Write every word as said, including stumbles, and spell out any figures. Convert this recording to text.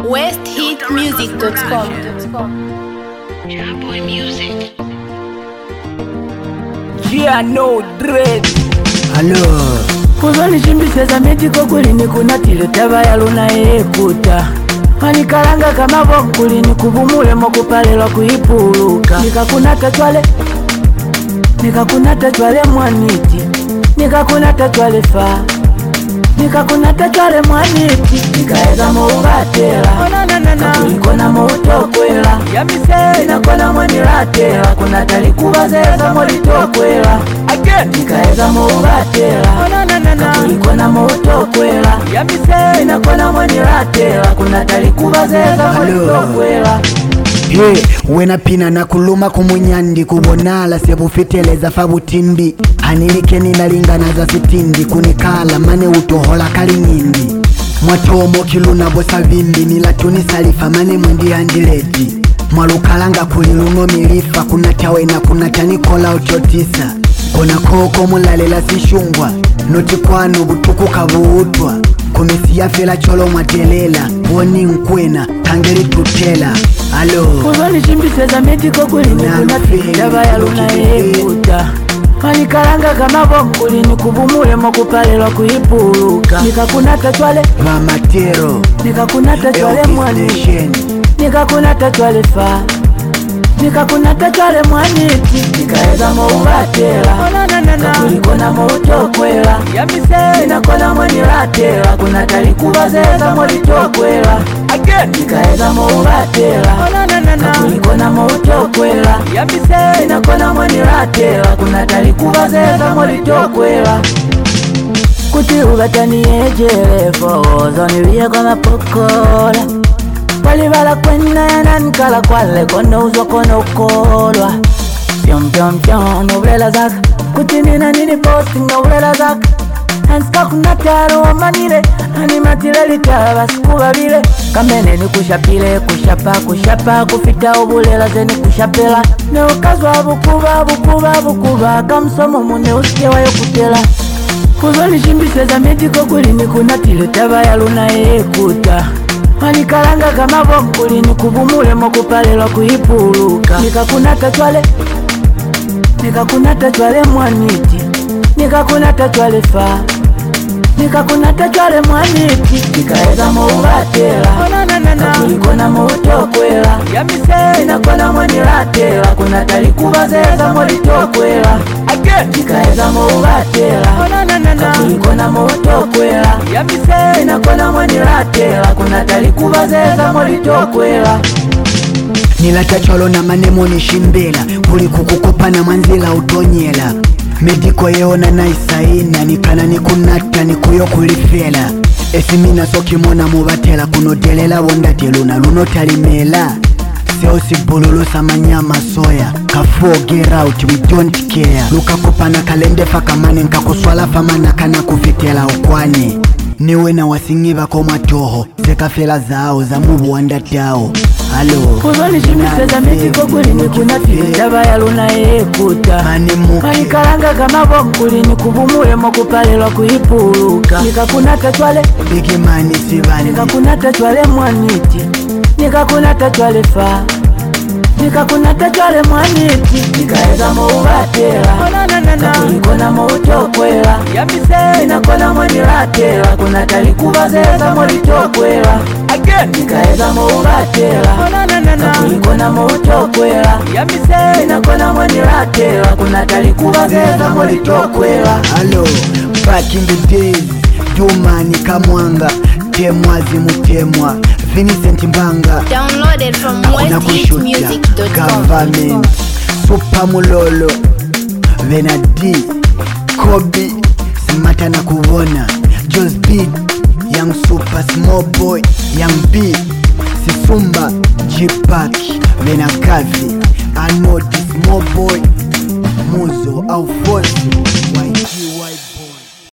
west hit music dot com. Boy music. Yeah, no dread. Hello. Kuzoni chimbiseza metiko kulini kunatile taba ya luna ekuta Manikalanga kama bomkulini kubumule mokupalelwa kuipuluka Nikakunata twale Nikakunata twale mwaniti Nikakunata twale fa Nikakunata twale mwaniti Nikaeza moubatela Kakulikona moutokwela Ninakona mwanilatela Kunatali kubazeza molitokwela Nikaeza moubatela Kakulikona moutokwela Ninakona mwanilatela Kunatali kubazeza molitokwela Hey, wena pina na kuluma kumunyandi kubonala sebufiteleza fabutimbi Hanilike ninalingana za sitindi kunikala mane utohola kali nyindi Mwatomo kiluna bosa vimbi nilatuni salifa mane mwendi andileti Mwalukalanga kuliluno milifa kunatawe na kunatani kola uchotisa Kona koko mulalela sishungwa noti kwanu butuku kabuutwa Komisi ya fela cholo mwatelela Woni nkwena tangeli tutela Alo Kuzoni chimbiseza metiko kulini kunatile taba ya luna ekuta Manikalanga kama bomkulini kubumule mokupalelwa kuipuluka Nikakunata twale Mamatero Nikakunata twale mwaniti Nikakunata twale fa Nikakunata twale mwaniti Nikaeza moubatela Kakulikona moutokwela Ninakona mwanilatela Kunatali kubazeza molitokwela Nikaeza moubatela Kakulikona moutokwela Ninakona mwanilatela Kunatali kubazeza molitokwela Kuti ubatani ejele Fozo nilie kwa mapokola Walibala kwena ya nankala kwale Kono uzo kono ukolwa Pyom pyom pyom Noblela zaka Kuti nina nini posting Noblela zaka Hanska kunataro wa manile Animatile litaba sikuba bile Kamene ni kushapile Kushapa kushapa Kufita ubulela zeni kushapela Ne ukazwa bukuba bukuba bukuba Kamsomo mune usike wayo kutela Kuzoni chimbiseza metiko kulini kunatile taba ya luna ekuta Manikalanga kama bomkulini kubumule mokupalelwa kuipuluka Nikakunata twale Nikakunata twale mwaniti Nikakunata twale fa Nikakunata twale mwaniti Nikaeza moubatela Kakulikona moutokwela Ninakona mwanilatela Kunatali kubazeza molitokwela Nikaeza moubatela Kakulikona moutokwela Ninakona mwanilatela Kunatali kubazeza molitokwela Nilata cholo na manemo nishimbela Kuli kukukupa na manzila utonyela Mediko yeona na isaina Nikana nikunata nikuyo kulifela Esimina soki mona mubatela Kunodelela wondatelu luno talimela Seo sibululu samanyama soya Kafuo get out we don't care Luka kupana kalende fakamane Nkakuswala famana kana kufitela ukwani Niwe na wasingiba koma toho Zeka fela zao za mubu wandatao Halo Kuzoni chimbiseza metiko kulini kunatile taba ya luna ekuta Manikalanga kama bomkulini kubumule mokupalelwa kuipuluka Nikakunata twale Bigi mani sibani Nikakunata twale mwaniti Nikakunata twale fa Nikakunata twale mwaniti Nikaeza moubatela Kakulikona moutokwela Ninakona mwanilatela Kunatali kubazeza molitokwela Nikaeza moubatela Kakulikona moutokwela Ninakona mwanilatela Kunatali kubazeza molitokwela Hello, back in the days Dumani Kamwanga Temwazi Mutemwa Vincent Mbanga Downloaded from west hit music dot com. Government Super Mulolo Venadi Kobe Simata na Kubona Just Beat Young Super Small Boy Young B Sisumba G-Pack Venakazi Anodi Small Boy Muzo au Fosi